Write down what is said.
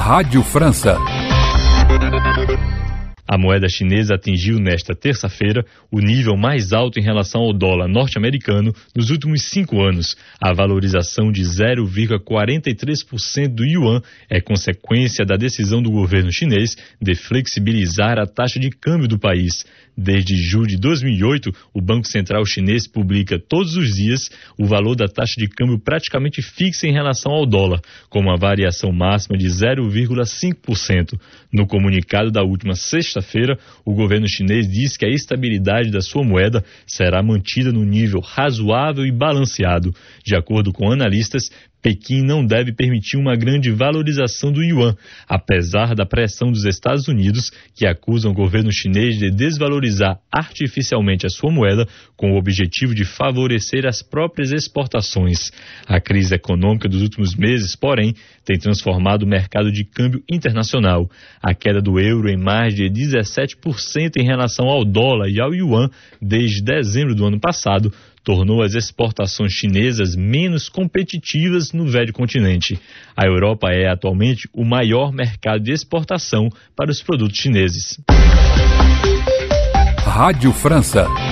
Rádio França. A moeda chinesa atingiu nesta terça-feira o nível mais alto em relação ao dólar norte-americano nos últimos 5 anos. A valorização de 0,43% do yuan é consequência da decisão do governo chinês de flexibilizar a taxa de câmbio do país. Desde julho de 2008, o Banco Central Chinês publica todos os dias o valor da taxa de câmbio praticamente fixa em relação ao dólar, com uma variação máxima de 0,5%. No comunicado da última sexta-feira, o governo chinês diz que a estabilidade da sua moeda será mantida no nível razoável e balanceado. De acordo com analistas, Pequim não deve permitir uma grande valorização do yuan, apesar da pressão dos Estados Unidos, que acusam o governo chinês de desvalorizar artificialmente a sua moeda com o objetivo de favorecer as próprias exportações. A crise econômica dos últimos meses, porém, tem transformado o mercado de câmbio internacional. A queda do euro em mais de 17% em relação ao dólar e ao yuan desde dezembro do ano passado tornou as exportações chinesas menos competitivas no velho continente. A Europa é atualmente o maior mercado de exportação para os produtos chineses. Rádio França.